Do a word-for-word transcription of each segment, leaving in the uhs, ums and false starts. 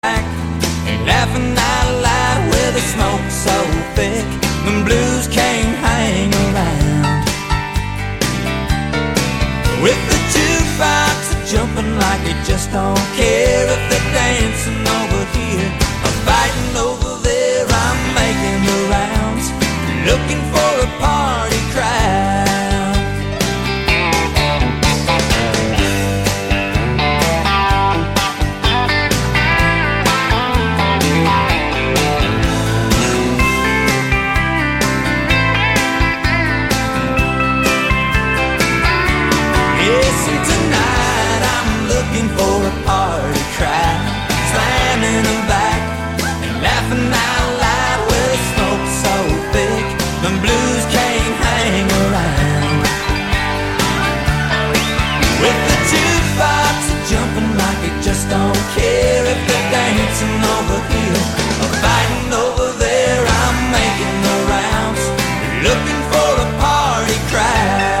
And laughing out loud with the smoke so thick, the blues can't hang around. With the jukebox jumping like they just don't care. If they're dancing over here or fighting over there, I'm making the rounds, looking for a party crowd. For a party crowd, slamming them back and laughing out loud with the smoke so thick, the blues can't hang around. With the jukebox jumping like they just don't care. If they're dancing over here or fighting over there, I'm making the rounds, looking for a party crowd.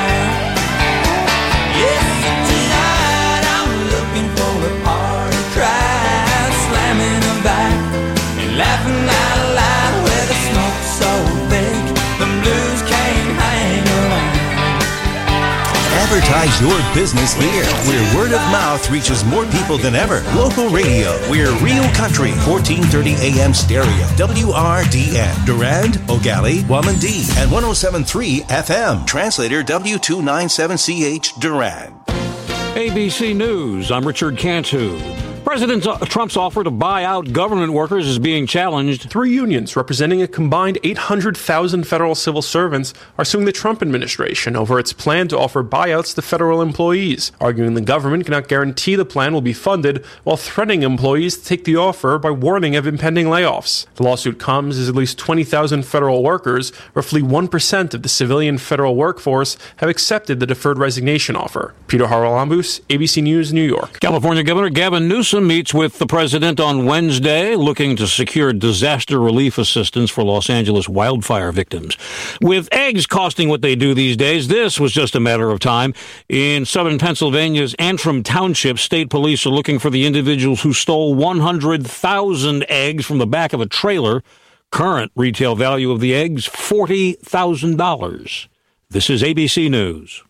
Laughing out loud with the smoke so big, the blues can't hang around. Advertise your business here, where word of mouth reaches more people than ever. Local radio, we're real country, fourteen thirty A M stereo, W R D N, Durand, Ogali, Wamandee, and one oh seven point three F M. Translator W two ninety-seven C H, Durand. A B C News, I'm Richard Cantu. President Trump's offer to buy out government workers is being challenged. Three unions representing a combined eight hundred thousand federal civil servants are suing the Trump administration over its plan to offer buyouts to federal employees, arguing the government cannot guarantee the plan will be funded while threatening employees to take the offer by warning of impending layoffs. The lawsuit comes as at least twenty thousand federal workers, roughly one percent of the civilian federal workforce, have accepted the deferred resignation offer. Peter Haralambous, A B C News, New York. California Governor Gavin Newsom meets with the president on Wednesday, looking to secure disaster relief assistance for Los Angeles wildfire victims. With eggs costing what they do these days, this was just a matter of time. In southern Pennsylvania's Antrim Township, state police are looking for the individuals who stole one hundred thousand eggs from the back of a trailer. Current retail value of the eggs, forty thousand dollars. This is A B C News.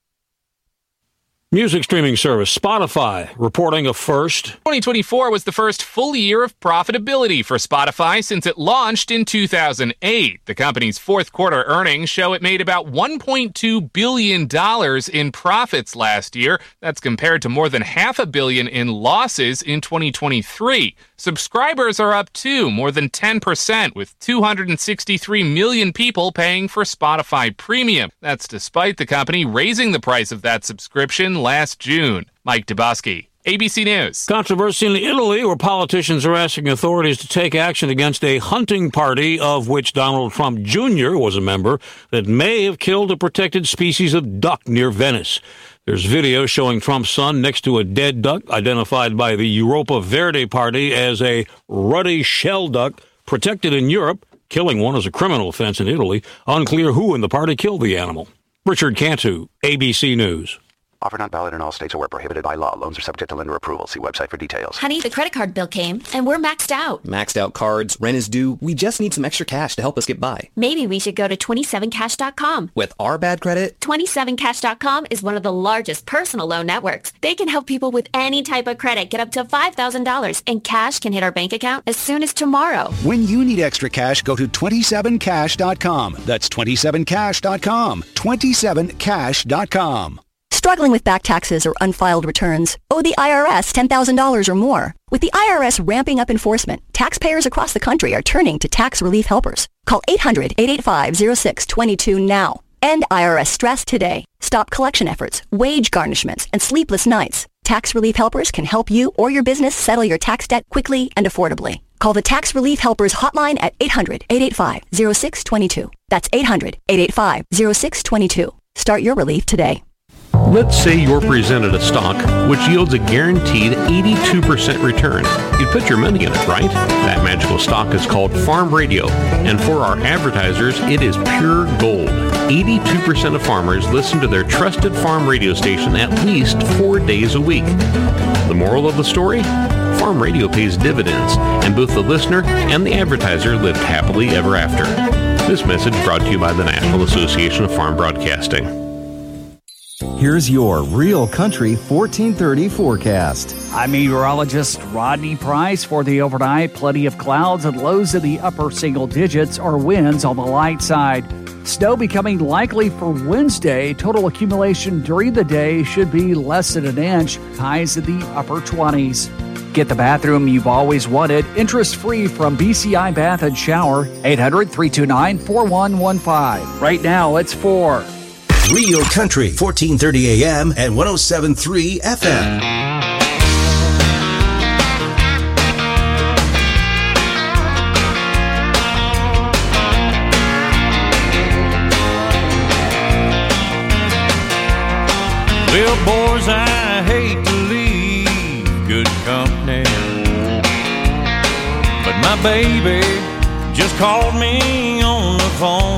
Music streaming service Spotify reporting a first. twenty twenty-four was the first full year of profitability for Spotify since it launched in two thousand eight. The company's fourth quarter earnings show it made about one point two billion dollars in profits last year. That's compared to more than half a billion in losses in twenty twenty-three. Subscribers are up too, more than ten percent, with two hundred sixty-three million people paying for Spotify Premium. That's despite the company raising the price of that subscription last June. Mike Dubosky, A B C News. Controversy in Italy, where politicians are asking authorities to take action against a hunting party of which Donald Trump Junior was a member that may have killed a protected species of duck near Venice. There's video showing Trump's son next to a dead duck identified by the Europa Verde Party as a ruddy shell duck protected in Europe. Killing one is a criminal offense in Italy. Unclear who in the party killed the animal. Richard Cantu, A B C News. Offer not valid in all states or where prohibited by law. Loans are subject to lender approval. See website for details. Honey, the credit card bill came, and we're maxed out. Maxed out cards, rent is due. We just need some extra cash to help us get by. Maybe we should go to twenty-seven cash dot com. With our bad credit? twenty-seven cash dot com is one of the largest personal loan networks. They can help people with any type of credit get up to five thousand dollars, and cash can hit our bank account as soon as tomorrow. When you need extra cash, go to twenty-seven cash dot com. That's twenty-seven cash dot com. twenty-seven cash dot com. Struggling with back taxes or unfiled returns? Owe the I R S ten thousand dollars or more? With the I R S ramping up enforcement, taxpayers across the country are turning to tax relief helpers. Call eight hundred, eight eight five, oh six two two now. End I R S stress today. Stop collection efforts, wage garnishments, and sleepless nights. Tax relief helpers can help you or your business settle your tax debt quickly and affordably. Call the Tax Relief Helpers hotline at eight hundred, eight eight five, oh six two two. That's eight hundred, eight eight five, oh six two two. Start your relief today. Let's say you're presented a stock which yields a guaranteed eighty-two percent return. You'd put your money in it, right? That magical stock is called Farm Radio, and for our advertisers, it is pure gold. eighty-two percent of farmers listen to their trusted farm radio station at least four days a week. The moral of the story? farm radio pays dividends, and both the listener and the advertiser lived happily ever after. This message brought to you by the National Association of Farm Broadcasting. Here's your Real Country fourteen thirty forecast. I'm meteorologist Rodney Price. For the overnight, plenty of clouds and lows in the upper single digits or winds on the light side. Snow becoming likely for Wednesday. Total accumulation during the day should be less than an inch. Highs in the upper twenties. Get the bathroom you've always wanted, interest-free from B C I Bath and Shower. eight hundred, three two nine, four one one five. Right now, it's four. Real Country, fourteen thirty A M and one oh seven point three F M. Well, boys, I hate to leave good company, but my baby just called me on the phone.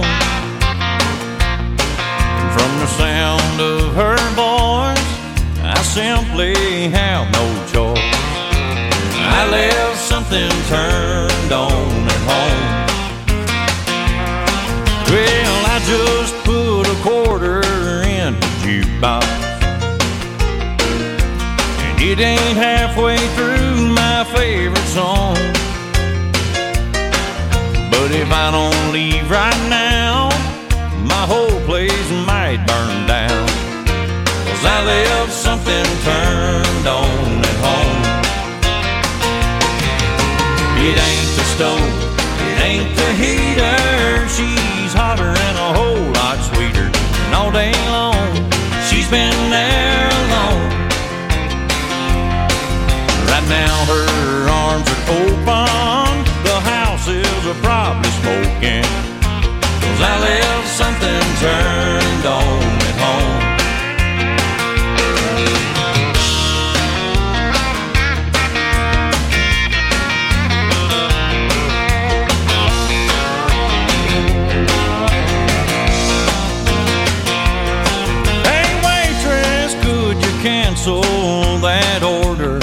From the sound of her voice, I simply have no choice. I left something turned on at home. Well, I just put a quarter in the jukebox, and it ain't halfway through my favorite song. But if I don't leave right now, my whole place might burn down, 'cause I left something turned on at home. It ain't the stove, it ain't the heater, she's hotter and a whole lot sweeter. And all day long, she's been there alone. Right now her arms are open, the house is probably smoking, 'cause I left something turned on at home. Hey waitress, could you cancel that order?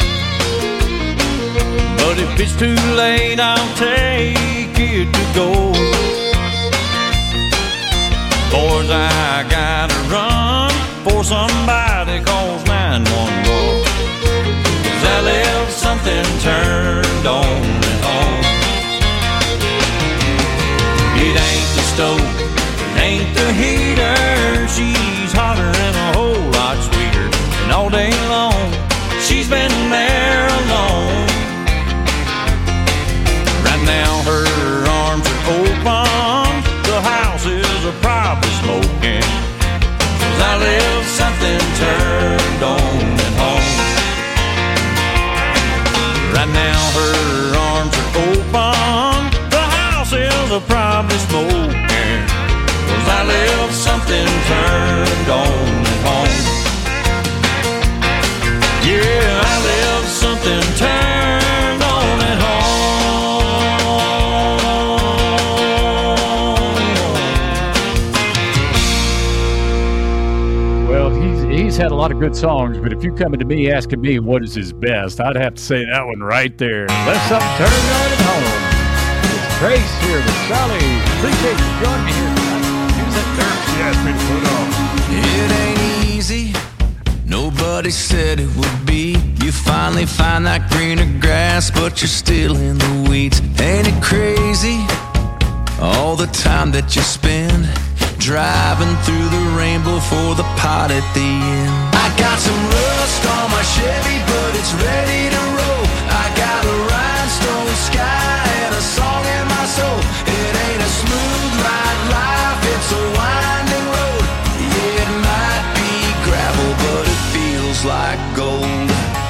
But if it's too late, I'll take it to go. Boys, I gotta run for somebody calls nine one one, 'cause I left something turned on at home. It ain't the stove, it ain't the heater, she's hotter and a whole lot sweeter. And all day long, she's been there alone. Right now her arms are open, the house is a probably smoking, 'cause I left something turned on at home. Right now her arms are open, the house is a probably smoking, 'cause I left something turned on at home. Yeah, I left something turned on at home. He's had a lot of good songs, but if you're coming to me asking me what is his best, I'd have to say that one right there. Left something turned on at home. It's Trace here with Charlie. Appreciate you joining me here tonight. Here's that dirt she asked me to put on. It ain't easy, nobody said it would be. You finally find that greener grass, but you're still in the weeds. Ain't it crazy, all the time that you spend driving through the rainbow for the pot at the end. I got some rust on my Chevy, but it's ready to roll. I got a rhinestone sky and a song in my soul. It ain't a smooth ride life, it's a winding road. Yeah, it might be gravel, but it feels like gold.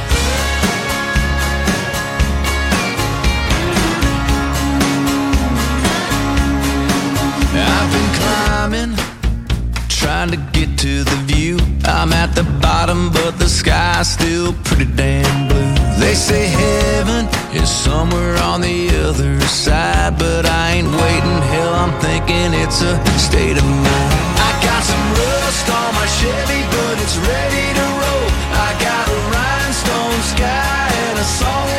I've been climbing, trying to get to the view. I'm at the bottom, but the sky's still pretty damn blue. They say heaven is somewhere on the other side, but I ain't waiting, hell, I'm thinking it's a state of mind. I got some rust on my Chevy, but it's ready to roll. I got a rhinestone sky and a song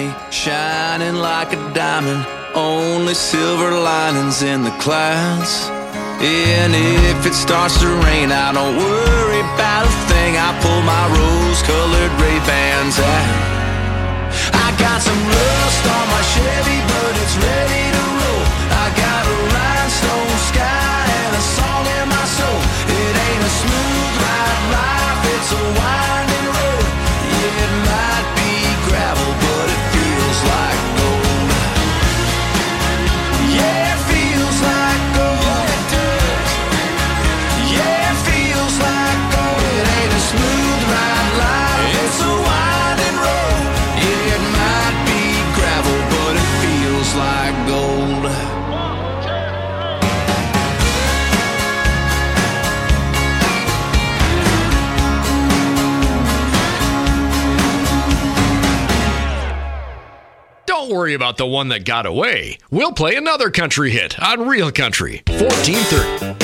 sunny, shining like a diamond. Only silver linings in the clouds. And if it starts to rain, I don't worry about a thing. I pull my rose-colored Ray-Bans out. I got some rust on my Chevy, but it's ready to roll. I got a rhinestone sky and a song in my soul. It ain't a smooth ride life, it's a winding road. Yeah, it might be gravel, but it feels like gold. Yeah, it feels like gold. It does. Yeah, it feels like gold. It ain't a smooth ride life, it's a winding road. Yeah, it might be gravel, but it feels like gold. Don't worry about the one that got away. We'll play another country hit on Real Country, fourteen thirty.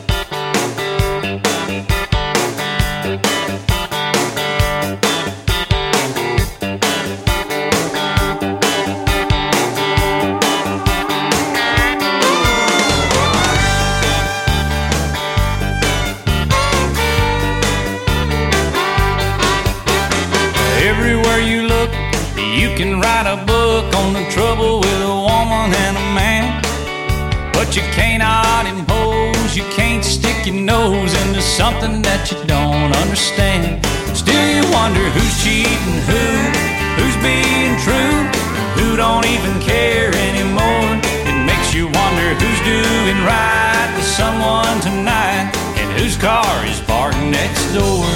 Everywhere you look, you can write a book on the trouble with a woman and a man. But you cannot impose, you can't stick your nose into something that you don't understand. Still you wonder who's cheating who, who's being true, who don't even care anymore. It makes you wonder who's doing right with someone tonight, and whose car is parked next door.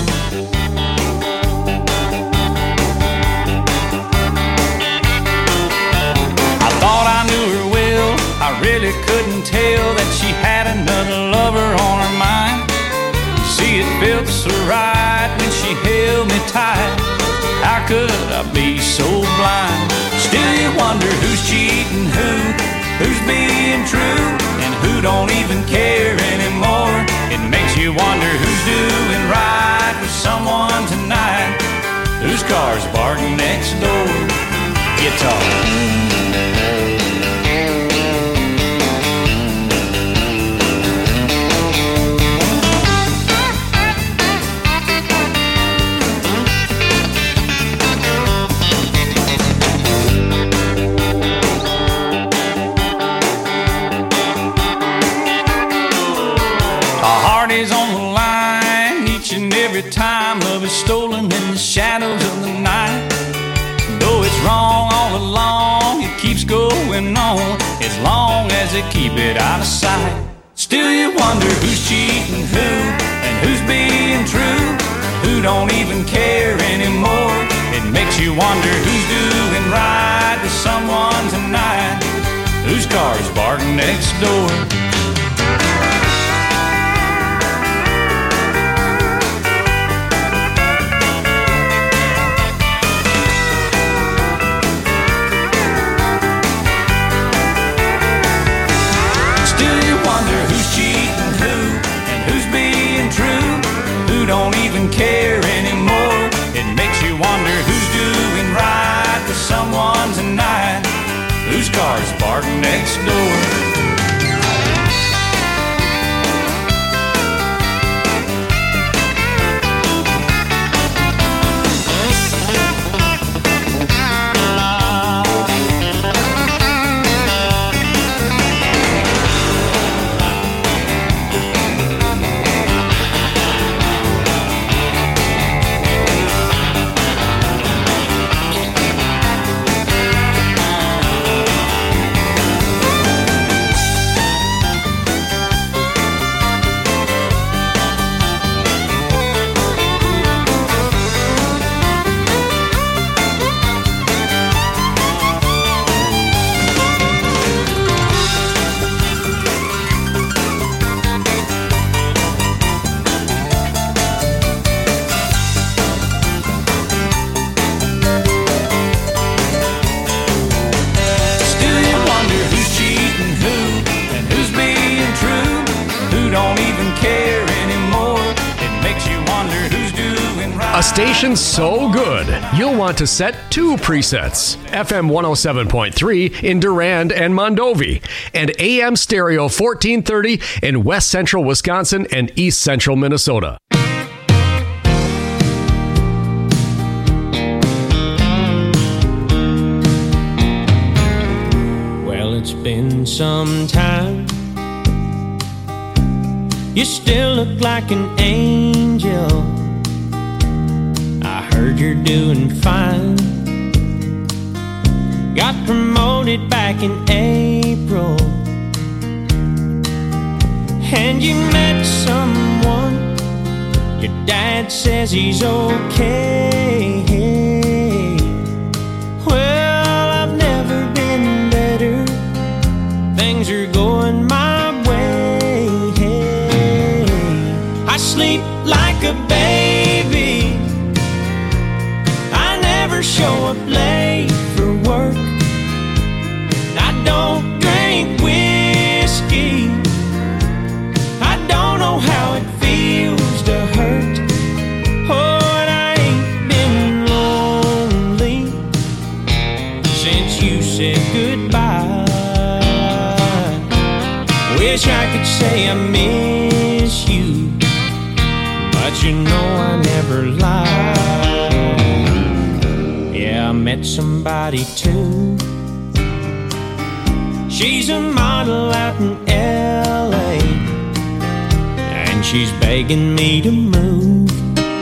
Thought I knew her well, I really couldn't tell that she had another lover on her mind. See, it felt so right when she held me tight. How could I be so blind? Still you wonder who's cheating who, who's being true, and who don't even care anymore. It makes you wonder who's doing right with someone tonight, whose car's parked next door. Guitar. Time love is stolen in the shadows of the night. Though it's wrong all along, it keeps going on as long as they keep it out of sight. Still you wonder who's cheating who, and who's being true, who don't even care anymore. It makes you wonder who's doing right with someone tonight, whose car's parked next door. Don't even care anymore. It makes you wonder who's doing right with someone tonight, whose car's parked next door. station so good, you'll want to set two presets. F M one oh seven point three in Durand and Mondovi, and A M Stereo fourteen thirty in West Central Wisconsin and East Central Minnesota. Well, it's been some time. You still look like an angel. I heard you're doing fine. Got promoted back in April, and you met someone. Your dad says he's okay. Well, I've never been better. Things are going my way. I sleep like a baby. I never show up late for work. I don't drink whiskey. I don't know how it feels to hurt. Oh, and I ain't been lonely since you said goodbye. Wish I could say I miss you, but you know I never lie. Yeah, I met somebody too. She's a model out in L A, and she's begging me to move.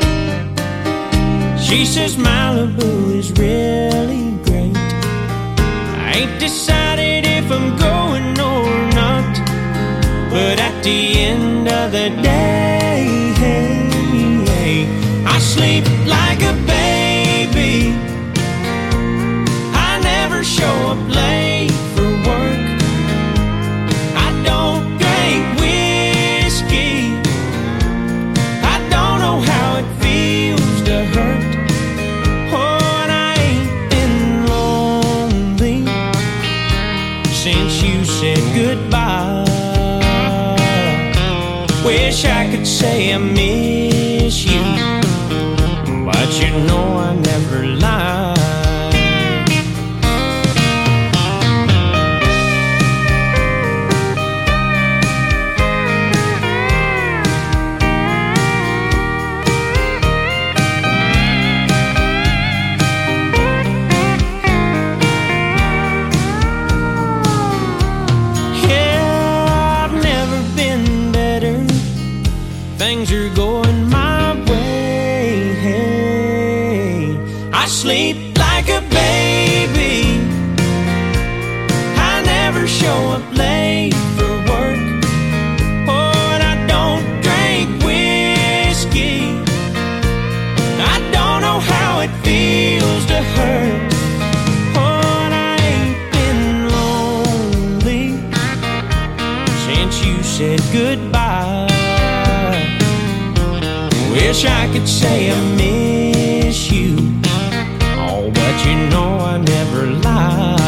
She says Malibu is really great. I ain't decided if I'm going or not, but at the end of the day, I sleep like a baby. I never show up late for work. I don't drink whiskey. I don't know how it feels to hurt. Oh, and I ain't been lonely since you said goodbye. Wish I could say I miss you, but you know I never lie. Things are going my way. I sleep like a baby. I never show up late for work. Oh, and I don't drink whiskey. I don't know how it feels to hurt. Oh, and I ain't been lonely since you said goodbye. Wish I could say I miss you, oh, but you know I never lie.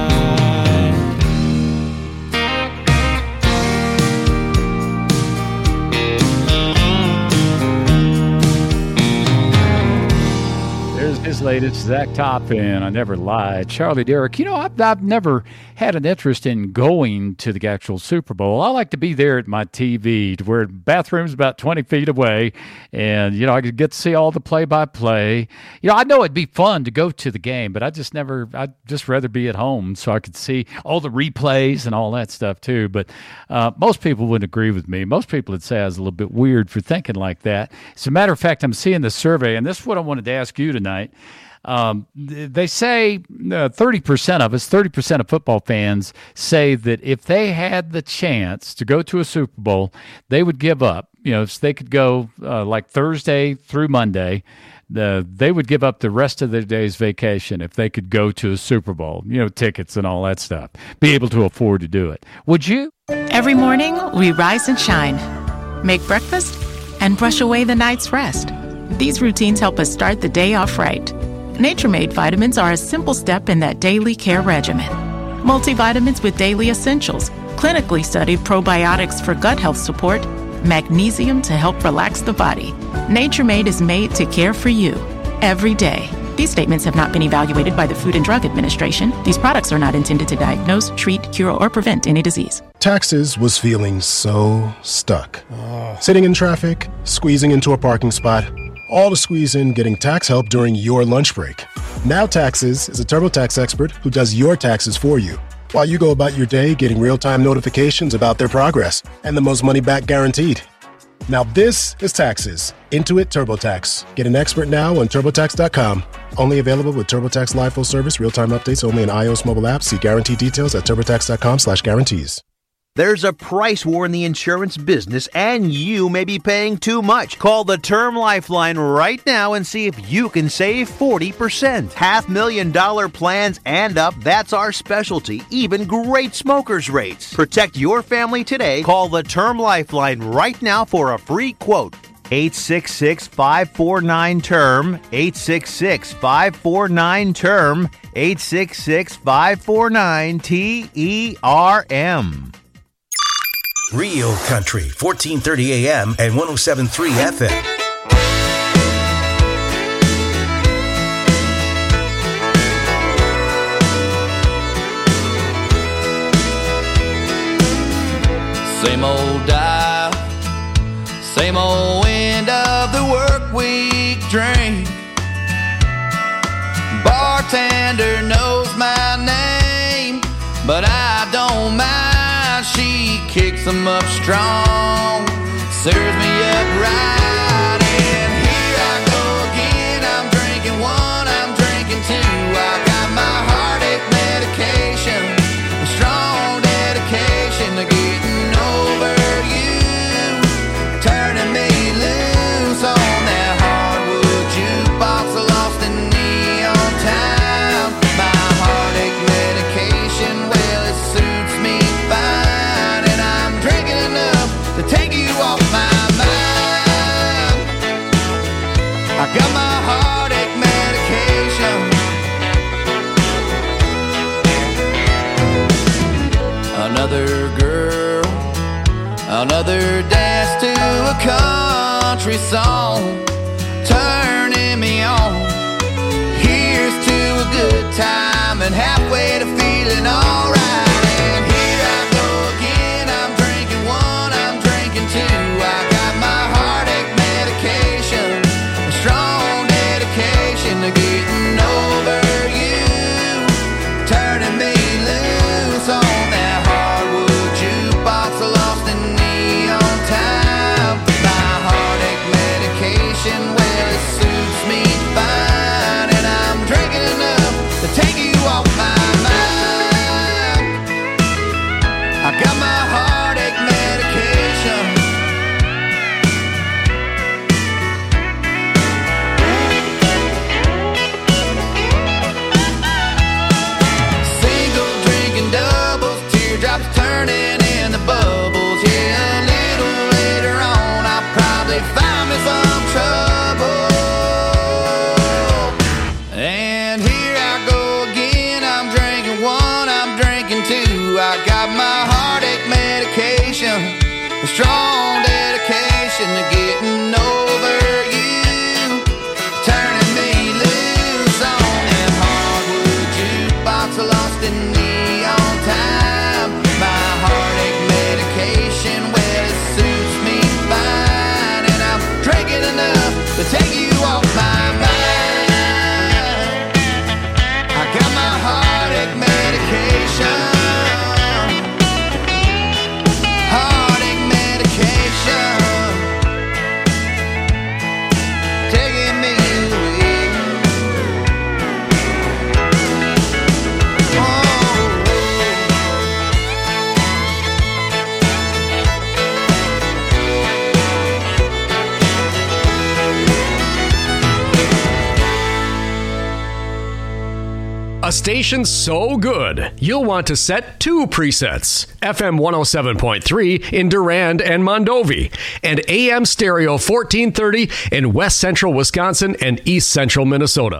There's his latest, Zach Toppin, I Never Lied. Charlie Derrick, you know, I've, I've never had an interest in going to the actual Super Bowl. I like to be there at my T V, to where the bathroom's about twenty feet away, and, you know, I could get to see all the play-by-play. You know, I know it'd be fun to go to the game, but I just never, I'd just rather be at home so I could see all the replays and all that stuff, too. But uh, most people wouldn't agree with me. Most people would say I was a little bit weird for thinking like that. As a matter of fact, I'm seeing the survey, and this is what I wanted to ask you tonight. Um, they say uh, thirty percent of us, thirty percent of football fans say that if they had the chance to go to a Super Bowl, they would give up. You know, if they could go uh, like Thursday through Monday, the, they would give up the rest of their day's vacation if they could go to a Super Bowl, you know, tickets and all that stuff, be able to afford to do it. Would you? Every morning, we rise and shine, make breakfast, and brush away the night's rest. These routines help us start the day off right. Nature-Made vitamins are a simple step in that daily care regimen. Multivitamins with daily essentials, clinically studied probiotics for gut health support, magnesium to help relax the body. Nature Made is made to care for you every day. These statements have not been evaluated by the Food and Drug Administration. These products are not intended to diagnose, treat, cure, or prevent any disease. Taxes was feeling so stuck. Sitting in traffic, squeezing into a parking spot, all to squeeze in getting tax help during your lunch break. Now Taxes is a TurboTax expert who does your taxes for you, while you go about your day getting real-time notifications about their progress and the most money back guaranteed. Now this is Taxes. Intuit TurboTax. Get an expert now on TurboTax dot com. Only available with TurboTax Live Full Service. Real-time updates only in iOS mobile apps. See guarantee details at TurboTax dot com slash guarantees. There's a price war in the insurance business, and you may be paying too much. Call the Term Lifeline right now and see if you can save forty percent. Half million dollar plans and up, that's our specialty. Even great smokers rates. Protect your family today. Call the Term Lifeline right now for a free quote. eight six six, five four nine, T E R M. eight six six, five four nine, T E R M. eight six six, five four nine, T E R M. Real Country, fourteen thirty A M and one oh seven point three F M. Same old dial, same old end of the work week drink. Bartender knows my name, but I don't mind. She kicks them up strong, serves me up right, and here I go again. I'm drinking one, I'm drinking two. I got my heartache medication, a strong dedication to getting over you, turning me loose on that hardwood jukebox, lost in neon town. My heartache medication, well, it suits me fine. To take you off my mind, I got my heartache medication. Another girl, another dance to a country song, turning me on. Here's to a good time and halfway to feeling alright. Getting over you, turning me loose on that hardwood jukebox, lost in neon time. My heartache medication, well, it suits me fine, and I'm drinking enough to take you off my mind. I got my heartache medication. Turning in the bubbles, yeah, a little later on I'll probably find me some trouble. And here I go again, I'm drinking one, I'm drinking two. I got my heartache medication, a strong dedication to getting over you, turning me loose on that hardwood jukebox, lost in neon time. Heartache medication, well, it suits me fine, and I'm drinking enough to take you off my mind. I got my heartache medication, heartache medication, taking me away. Oh. A station so good, you'll want to set two presets. F M one oh seven point three in Durand and Mondovi, and A M Stereo fourteen thirty in West Central Wisconsin and East Central Minnesota.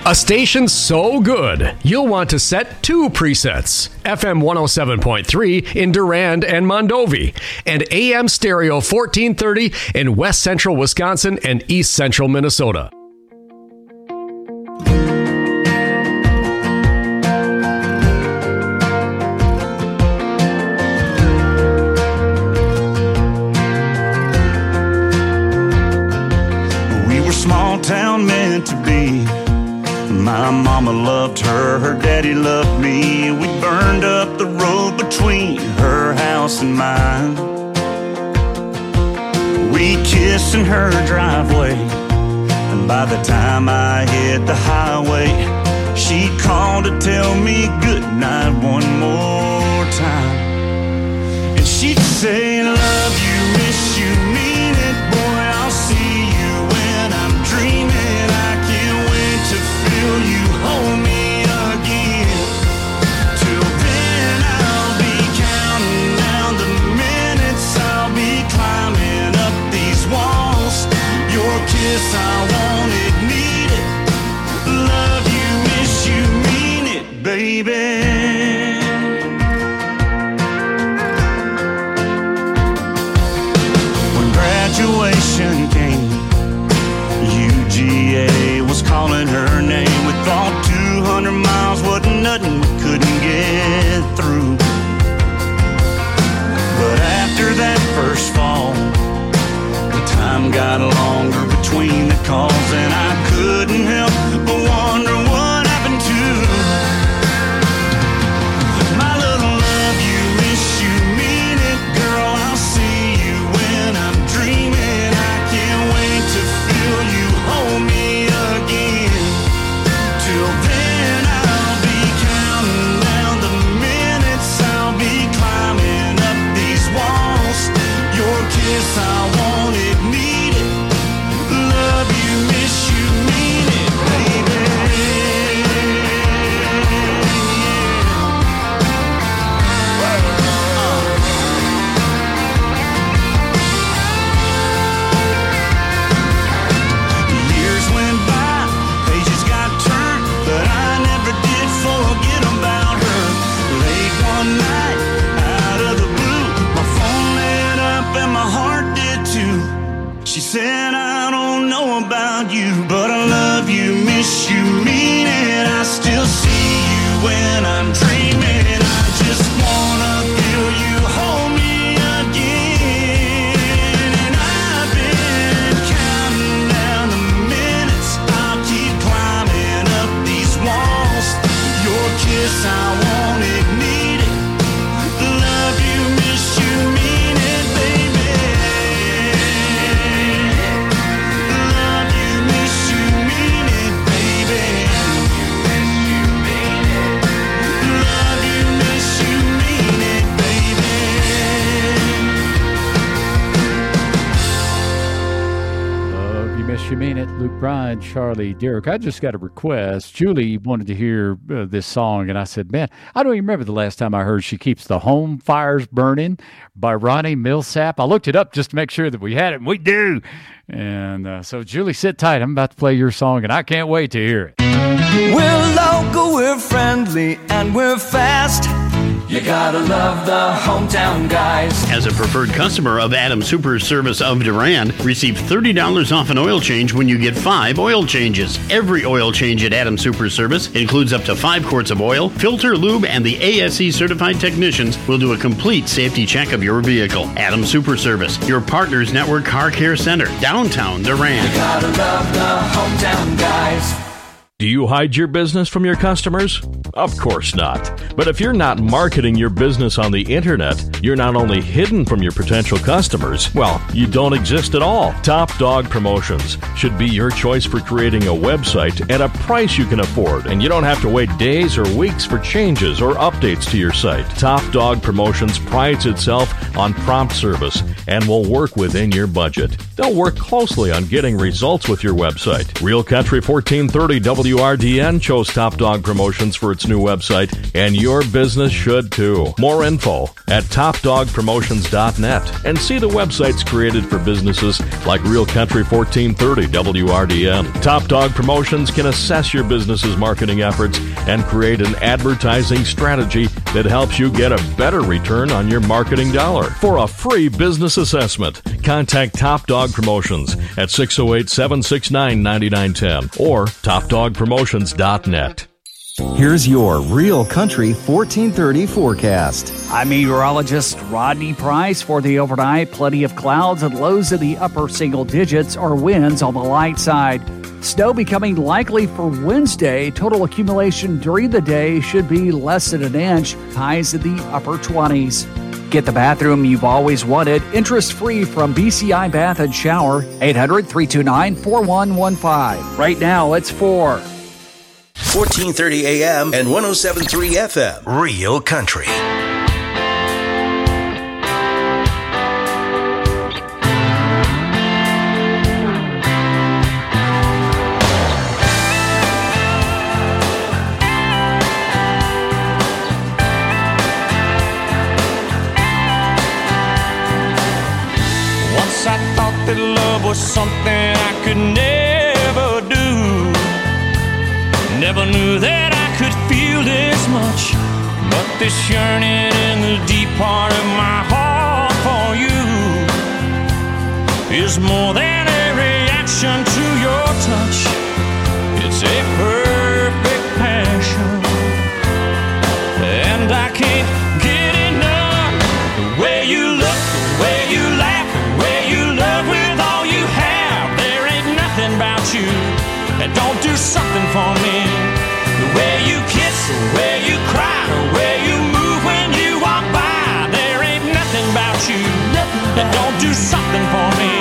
A station so good, you'll want to set two presets. F M one oh seven point three in Durand and Mondovi, and A M Stereo fourteen thirty in West Central Wisconsin and East Central Minnesota. We were small town meant to be. My mama loved her, her daddy loved me. We burned up the road between her house and mine. We kissed in her driveway, and by the time I hit the highway, she called to tell me goodnight one more time. And she'd say, love you, miss you, mean it, boy, I'll see you when I'm dreaming. I can't wait to feel you hold me again. Till then I'll be counting down the minutes, I'll be climbing up these walls. Your kiss, I want it, need it. Love you, miss you, mean it, baby. When graduation came, U G A was calling her name. We thought two hundred miles wasn't nothing we couldn't get through. But after that first fall, the time got longer between the calls, and I couldn't help but wonder what happened to my little love you, miss you, mean it, girl, I'll see you when I'm dreaming. I can't wait to feel you hold me again. Till then I'll be counting down the minutes, I'll be climbing up these walls. Your kiss, I want it, need it. Love you, miss you, mean it, baby. Years went by, pages got turned, but I never did forget about her. Late one night, out of the blue, my phone lit up and my heart did too. She said, I don't know about you, but I love you, miss you, mean it. I still see you when I'm dreaming. I just wanna feel you hold me again. And I've been counting down the minutes, I'll keep climbing up these walls. Your kiss, I want it, need it. Love you, miss you, mean it, baby. Love you, miss you, mean it, baby. Love you, miss you, mean it, baby. Love you, miss you, mean it. Luke Bryan, Charlie Derrick. I just got a request. Julie wanted to hear uh, this song, and I said, man, I don't even remember the last time I heard She Keeps the Home Fires Burning by Ronnie Millsap. I looked it up just to make sure that we had it, and we do. And uh, so, Julie, sit tight. I'm about to play your song, and I can't wait to hear it. We're local, we're friendly, and we're fast. You gotta love the hometown guys. As a preferred customer of Adam Super Service of Durand, receive thirty dollars off an oil change when you get five oil changes. Every oil change at Adam Super Service includes up to five quarts of oil, filter, lube, and the A S E certified technicians will do a complete safety check of your vehicle. Adam Super Service, your Partners Network Car Care Center, downtown Durand. You gotta love the hometown guys. Do you hide your business from your customers? Of course not. But if you're not marketing your business on the internet, you're not only hidden from your potential customers, well, you don't exist at all. Top Dog Promotions should be your choice for creating a website at a price you can afford, and you don't have to wait days or weeks for changes or updates to your site. Top Dog Promotions prides itself on prompt service and will work within your budget. They'll work closely on getting results with your website. Real Country fourteen thirty W W R D N chose Top Dog Promotions for its new website, and your business should too. More info at top dog promotions dot net, and see the websites created for businesses like Real Country fourteen thirty W R D N. Top Dog Promotions can assess your business's marketing efforts and create an advertising strategy that helps you get a better return on your marketing dollar. For a free business assessment, contact Top Dog Promotions at six oh eight, seven six nine, nine nine one zero or top dog promotions dot net. Here's your Real Country fourteen thirty forecast. I'm meteorologist Rodney Price. For the overnight, plenty of clouds and lows in the upper single digits or winds on the light side. Snow becoming likely for Wednesday. Total accumulation during the day should be less than an inch. Highs in the upper twenties. Get the bathroom you've always wanted, interest-free from B C I Bath and Shower. eight hundred, three two nine, four one one five. Right now, it's four. fourteen thirty A M and one oh seven point three F M. Real Country. That love was something I could never do. Never knew that I could feel this much, but this yearning in the deep part of my heart for you is more than a reaction to your touch. It's a perfect passion, and I can't get enough. The way you look, the way you laugh, the way you love with all you have. There ain't nothing about you that don't do something for me. The way you kiss, the way you cry, the way you move when you walk by. There ain't nothing about you that don't do something for me.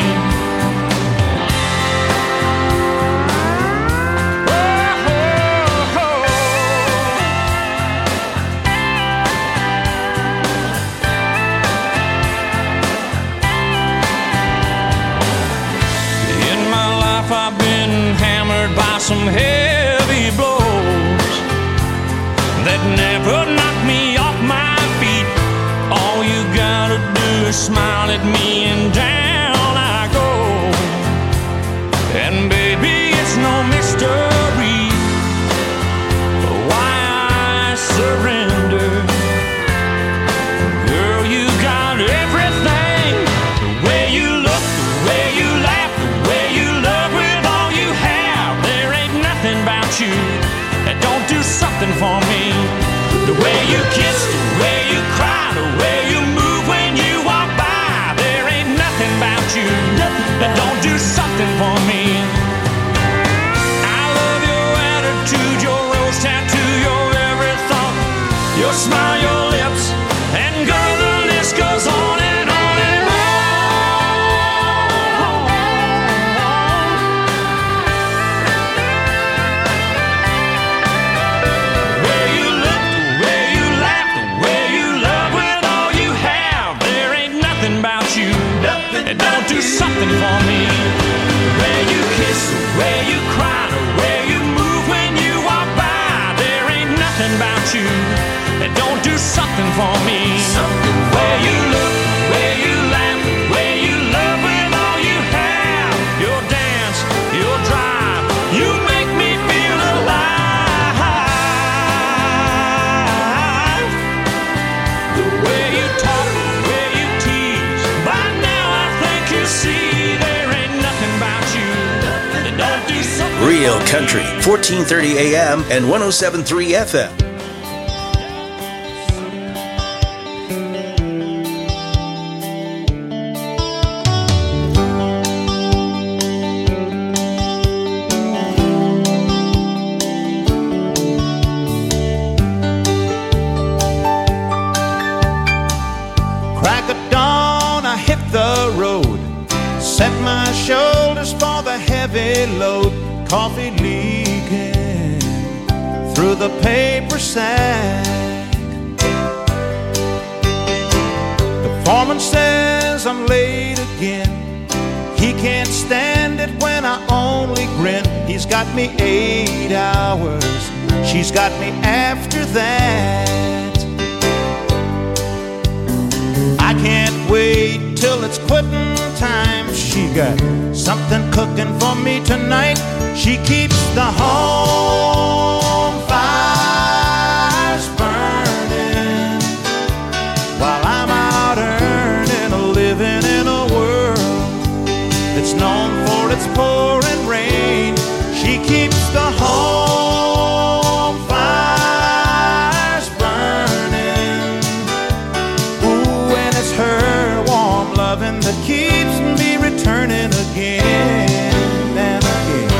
I've been hammered by some heavy blows that never knocked me off my feet. All you gotta do is smile at me and down I go. And baby, it's no mystery why I surrender. Girl, you got everything. The way you look, the way you laugh, the way you love with all you have. There ain't nothing about you that don't do something for me. The way you kiss, the way you cry, the way you move when you walk by. There ain't nothing about you that don't do something for me. I love your attitude, your rose tattoo, your every thought, your smile, your lips, and girl, the list goes on and on and on. The way you look, the way you laugh, the way you love with all you have. There ain't nothing about you that don't do something for me. The way you kiss, the way you cry, the way you move when you walk by. There ain't nothing about you that don't do something for me. Something the way you look, the way you laugh, the way you love with all you have. Your dance, your drive, you make me feel alive. The way you talk, the way you tease. By now I think you see there ain't nothing about you that don't do something. Real Country, fourteen thirty A M and one oh seven point three F M. Crack of dawn, I hit the road. Set my shoulders for the heavy load. Coffee leaking through the paper sack. The foreman says I'm late again. He can't stand it when I only grin. He's got me eight hours, she's got me after that. I can't wait till it's quitting time. She got something cooking for me tonight. She keeps the home fires burning while I'm out earning a living in a world that's known for its pouring rain. She keeps the home fires burning. Ooh, and it's her warm loving that keeps me returning again and again.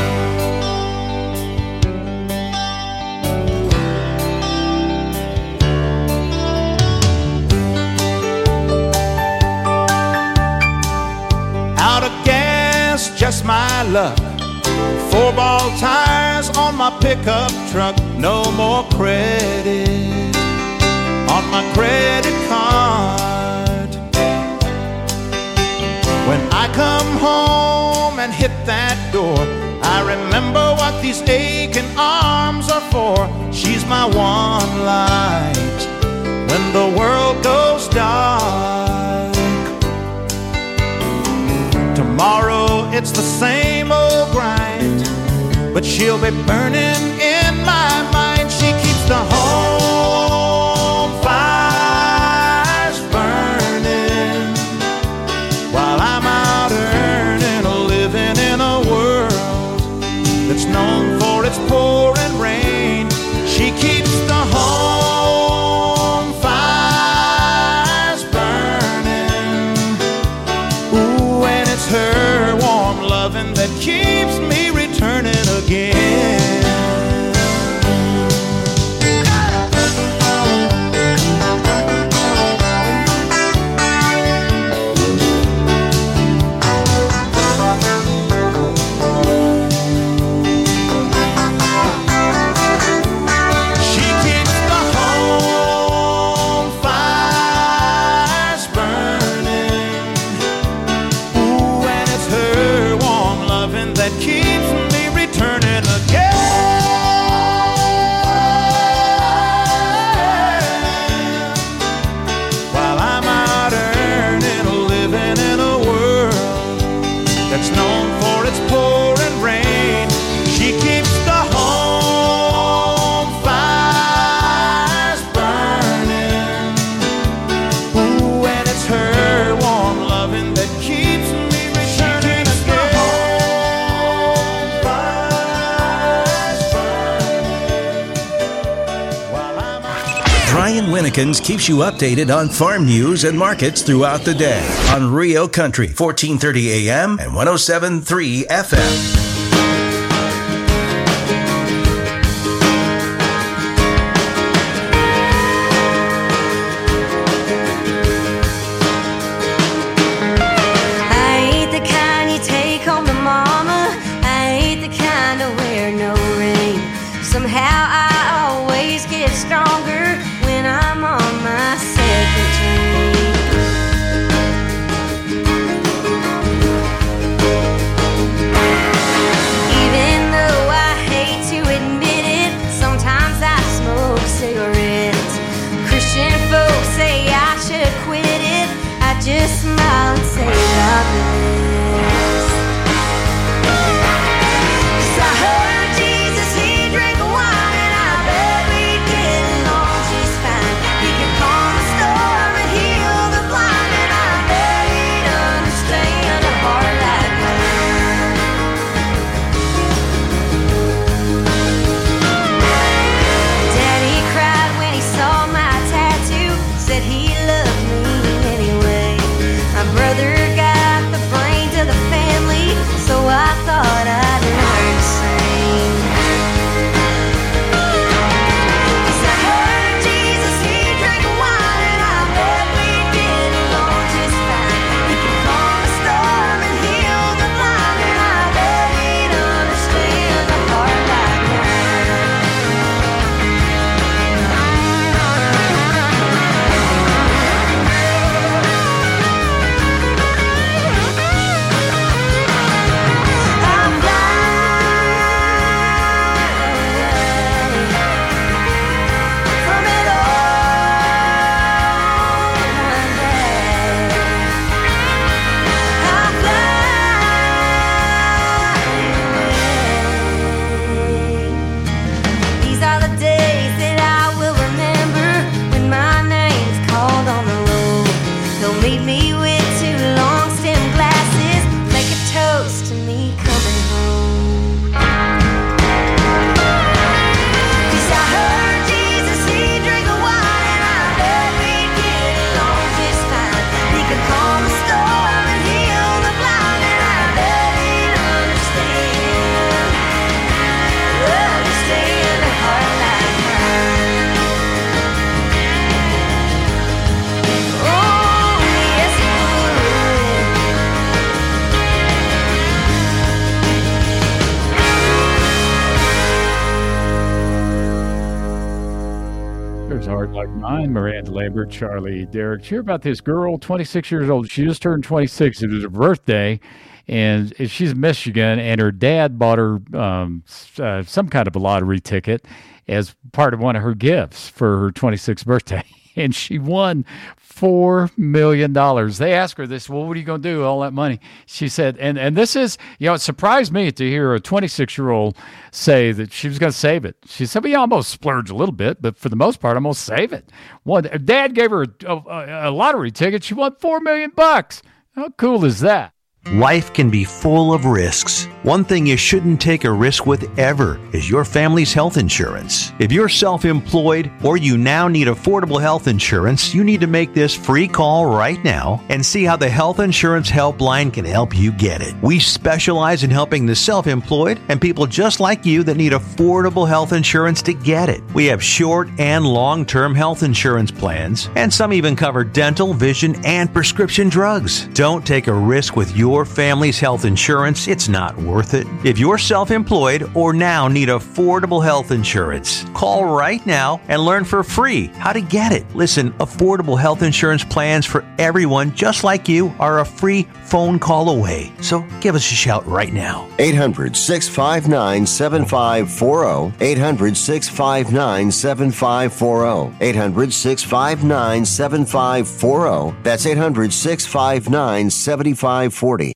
Out of gas, just my luck. Four ball tires on my pickup truck. No more credit on my credit card. When I come home and hit that door, I remember what these aching arms are for. She's my one light when the world goes dark. Tomorrow it's the same old grind, but she'll be burning in my mind. She keeps the home fires burning while I'm out earning a living in a world that's known for its pouring rain. She keeps the home fires burning. Ooh, and it's her warm loving that keeps me returning again. Winnikins keeps you updated on farm news and markets throughout the day on Rio Country, fourteen thirty A M and one oh seven point three F M. Just smile and say God bless. 'Cause I heard Jesus, he drank wine, and I bet we get along. Mother's heart like mine, Miranda Lambert, Charlie Derrick. Hear about this girl, twenty-six years old. She just turned twenty-six. It was her birthday, and she's in Michigan, and her dad bought her um, uh, some kind of a lottery ticket as part of one of her gifts for her twenty-sixth birthday, and she won four million dollars. They asked her this, well, what are you going to do with all that money? She said, and, and this is, you know, it surprised me to hear a twenty-six-year-old say that she was going to save it. She said, well, yeah, almost splurge a little bit, but for the most part, I'm going to save it. One, Dad gave her a, a, a lottery ticket. She won four million bucks. How cool is that? Life can be full of risks. One thing you shouldn't take a risk with ever is your family's health insurance. If you're self-employed or you now need affordable health insurance, you need to make this free call right now and see how the Health Insurance Helpline can help you get it. We specialize in helping the self-employed and people just like you that need affordable health insurance to get it. We have short and long-term health insurance plans, and some even cover dental, vision, and prescription drugs. Don't take a risk with your Your family's health insurance. It's not worth it. If you're self-employed or now need affordable health insurance, call right now and learn for free how to get it. Listen, affordable health insurance plans for everyone just like you are a free phone call away. So give us a shout right now. eight hundred, six five nine, seven five four zero. eight hundred, six five nine, seven five four zero. eight hundred, six five nine, seven five four zero. That's eight hundred, six five nine, seven five four zero.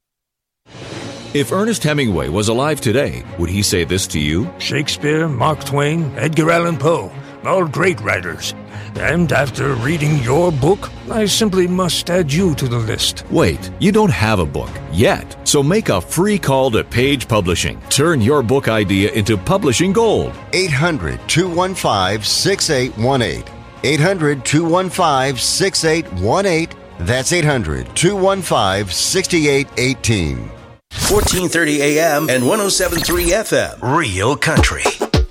If Ernest Hemingway was alive today, would he say this to you? Shakespeare, Mark Twain, Edgar Allan Poe, all great writers. And after reading your book, I simply must add you to the list. Wait, you don't have a book yet, so make a free call to Page Publishing. Turn your book idea into publishing gold. eight hundred, two one five, six eight one eight. eight hundred, two one five, six eight one eight. That's eight hundred, two one five, six eight one eight. fourteen thirty A M and one oh seven point three F M. Real Country.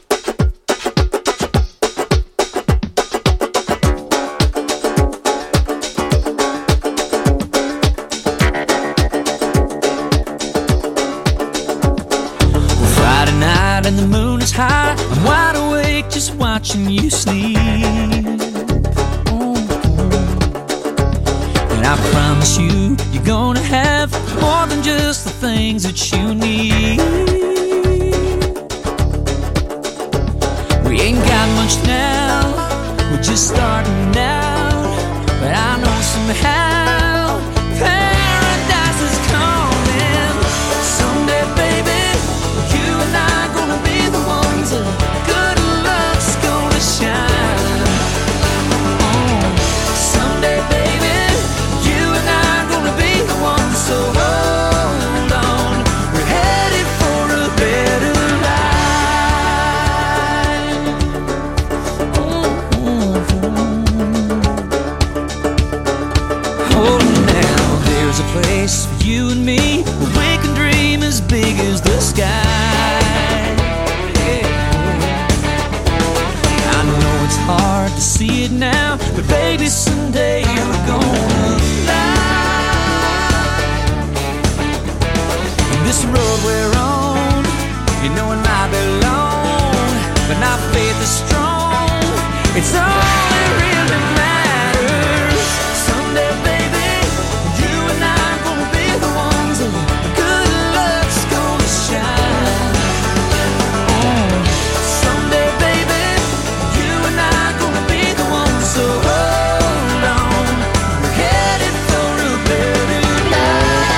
Friday night and the moon is high. I'm wide awake just watching you sleep. I promise you, you're gonna have more than just the things that you need. We ain't got much now, we're just starting out. But I know somehow paradise is coming. Someday, baby, you and I are gonna be the ones that good luck's gonna shine. Oh, someday, baby, so hold on, we're headed for a better life. Oh, now there's a place for you and me where we can dream as big as the sky. Yeah. I know it's hard to see it now, but baby, someday you're gonna fly. This road we're on, you know it might be long, but our faith is strong. It's all that really matters. Someday, baby, you and I are gonna be the ones that good luck's gonna shine. Oh, someday, baby, you and I are gonna be the ones. So hold on, we're headed for a better life.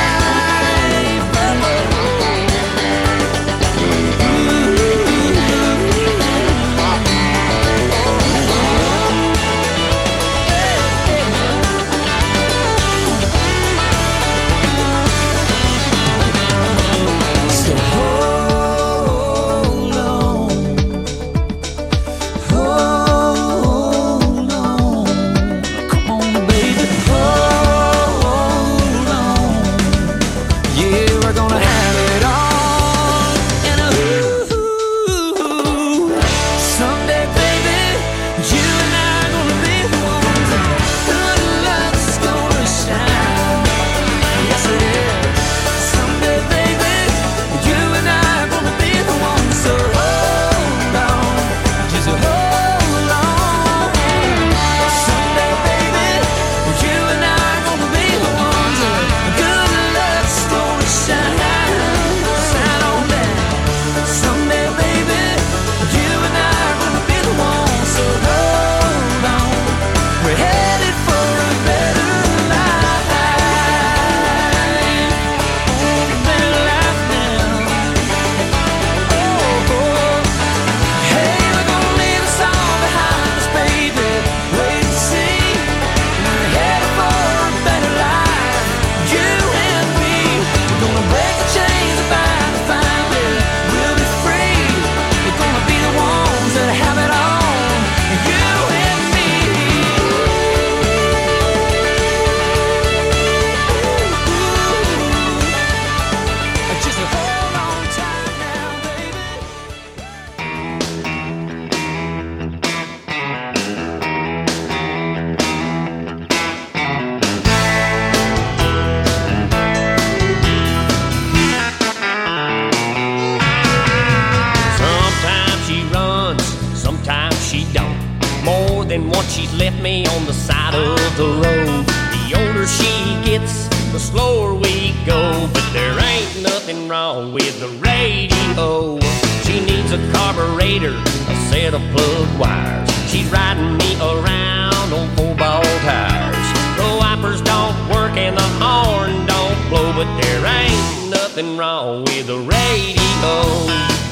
And once she's left me on the side of the road. The older she gets, the slower we go. But there ain't nothing wrong with the radio. She needs a carburetor, a set of plug wires. She's riding me around on four-ball tires. The wipers don't work and the horn don't blow. But there ain't nothing wrong with the radio.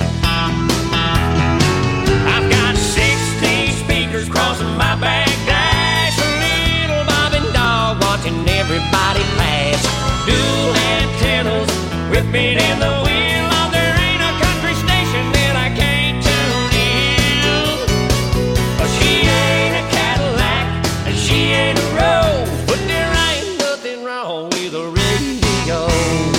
I've got sixty speakers crossing my back dash. A little bobbing dog watching everybody pass. Dual antennas whipping in the wind. Oh, there ain't a country station that I can't tune in. Oh, she ain't a Cadillac and she ain't a Rose. But there ain't nothing wrong with a radio.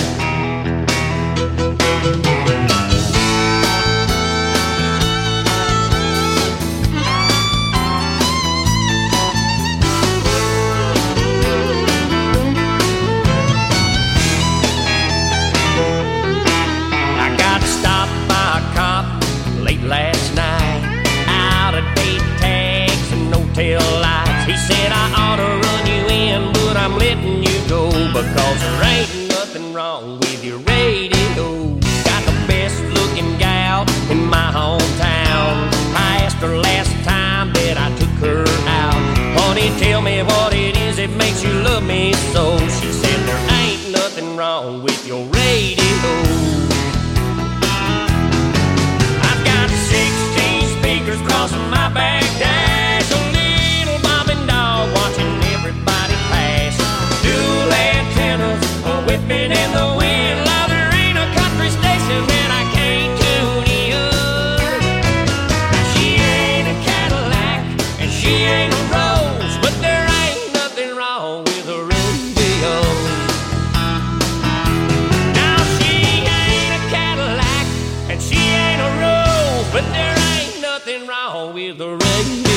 Last night, out of date tags and no tail lights. He said I ought to run you in, but I'm letting you go because there ain't nothing wrong with your radio. Got the best looking gal in my hometown. I asked her last time that I took her out, honey, tell me what it is that makes you love me so. She said there ain't nothing wrong with your radio. Crossing my back dash. A little bobbing dog watching everybody pass. Dual antennas whipping in the wind. Now there ain't a country station that I can't tune in. She ain't a Cadillac and she ain't a Rose. But there ain't nothing wrong with a radio. Now she ain't a Cadillac and she ain't a Rose. But there ain't nothing wrong with the radio.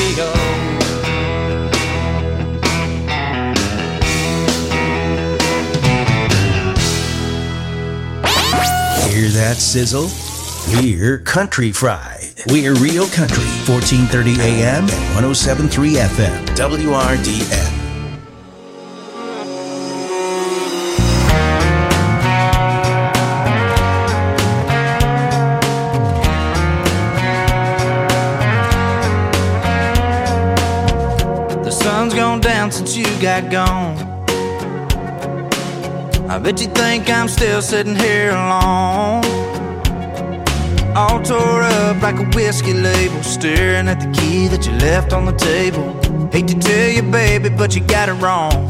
Hear that sizzle? We're Country Fried. We're Real Country, fourteen thirty A M and one oh seven point three F M, W R D N. Since you got gone, I bet you think I'm still sitting here alone, all tore up like a whiskey label, staring at the key that you left on the table. Hate to tell you, baby, but you got it wrong.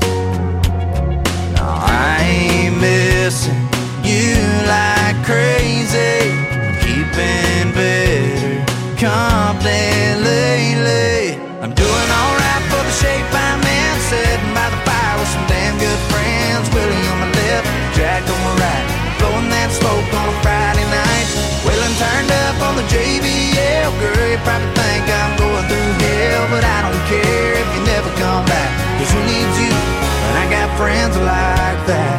No, I ain't missing you like crazy. I'm keeping better company lately. I'm doing alright for the shape I'm in, sitting by the fire with some damn good friends. Willie on my left, Jack on my right, blowing that smoke on a Friday night. Wheeling turned up on the J B L. Girl, you probably think I'm going through hell, but I don't care if you never come back, cause who needs you when I got friends like that?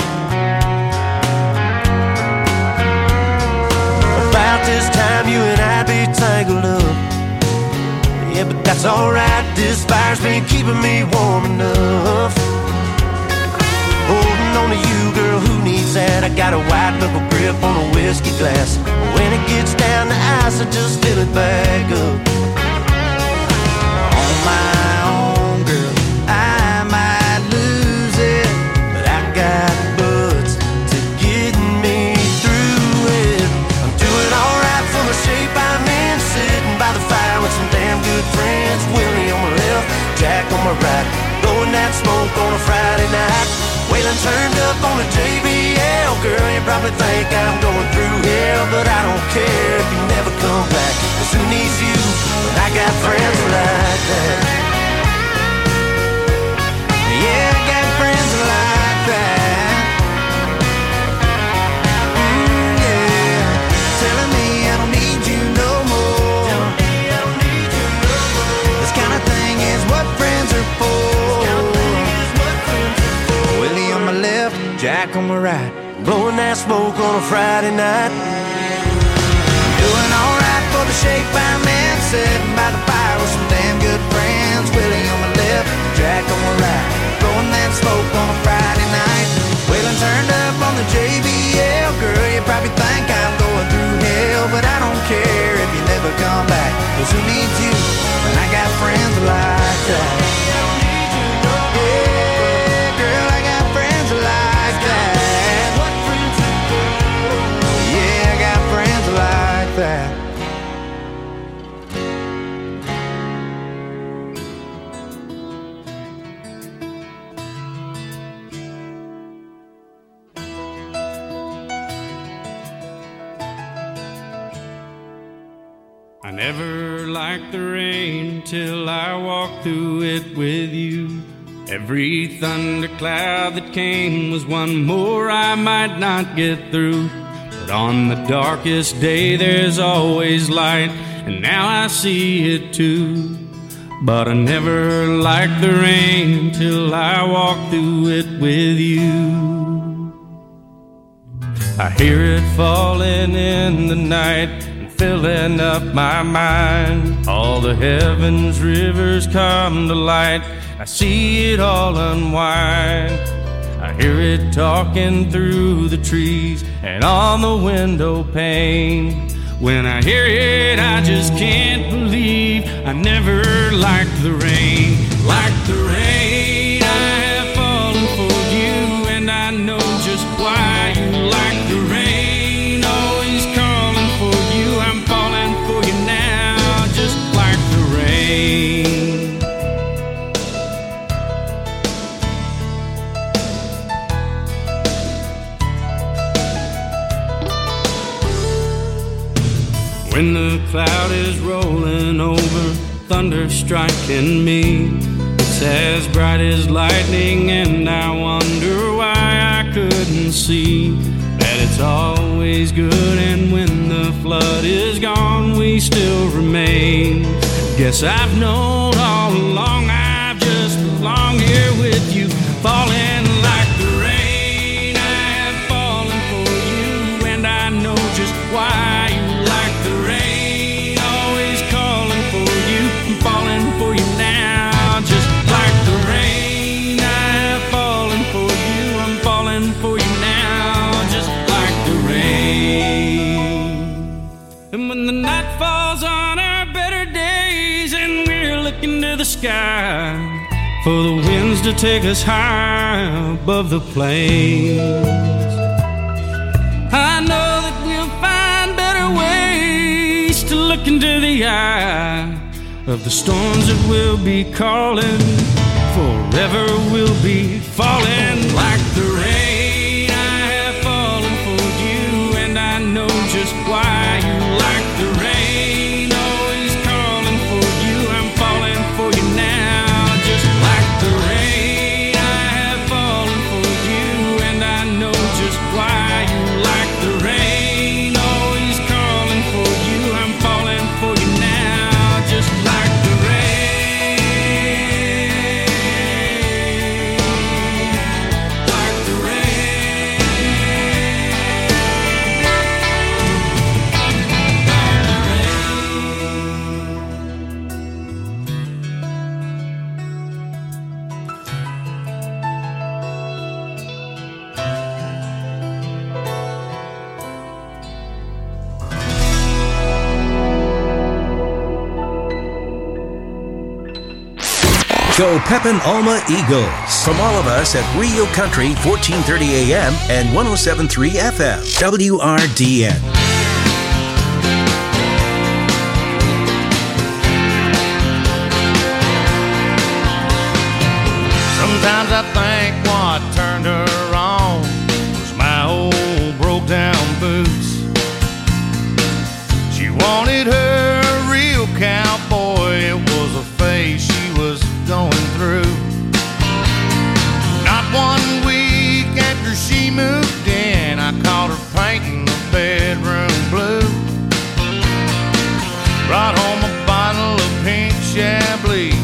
About this time you and I'd be tangled up. Yeah, but that's alright, this fire's been keeping me warm enough. Holding on to you, girl, who needs that? I got a white knuckle grip on a whiskey glass. When it gets down to ice, I just fill it back up. On my own, girl, I might lose it, but I got buds to get me through it. I'm doing alright for the shape I'm in, sitting by the fire with some damn good friends. Willie on my left, Jack on my right, blowing that smoke on a Friday night. Waylon turned up on the J B L. Girl, you probably think I'm going through hell, but I don't care if you never come back, cause who needs you when I got friends like that? Yeah, I got friends like that. Mm, yeah, telling me I don't need you no more. This kind of thing is what friends are for. Willie on my left, Jack on my right, blowing that smoke on a Friday night. Doing alright for the shape I'm in, sitting by the fire with some damn good friends. Cause who needs you when I got friends like that? Yeah, girl, I got friends like that. Yeah, I got friends like that. I never liked the rain till I walked through it with you. Every thundercloud that came was one more I might not get through. But on the darkest day there's always light, and now I see it too. But I never liked the rain till I walked through it with you. I hear it falling in the night, filling up my mind. All the heavens rivers come to light. I see it all unwind. I hear it talking through the trees and on the window pane. When I hear it, I just can't believe I never liked the rain. Like the rain, I have fallen for you, and I know just why you like the rain. Always calling for you, I'm falling for you now, just like the rain. When the cloud is rolling over, thunder striking me, it's as bright as lightning, and I wonder why I couldn't see that it's always good, and when the flood is gone, we still remain. Guess I've known all along I've just belonged here with you, falling like the rain. I have fallen for you, and I know just why you like the rain. Always calling for you, I'm falling for you now, just like the rain. I have fallen for you, I'm falling for you now, just like the rain. And when the night falls on our better days and we're looking to the sky for the winds to take us high above the plains, I know that we'll find better ways to look into the eye of the storms that will be calling. Forever we'll be falling like the rain. I have fallen for you, and I know just why you like the rain. Always calling for you, I'm falling for you now, just like the rain. I have fallen for you, and I know just why you like the rain. Always calling for you, I'm falling for you now, just like the rain. Like the rain. Go Pepin Alma Eagles. From all of us at Rio Country, fourteen thirty A M and one oh seven point three F M, W R D N. Sometimes I think what turned her on was my old broke down boots. She wanted her a real cowboy, it was a phase she was going through. Not one week after she moved in, I caught her painting the bedroom blue. Brought home a bottle of pink Chablis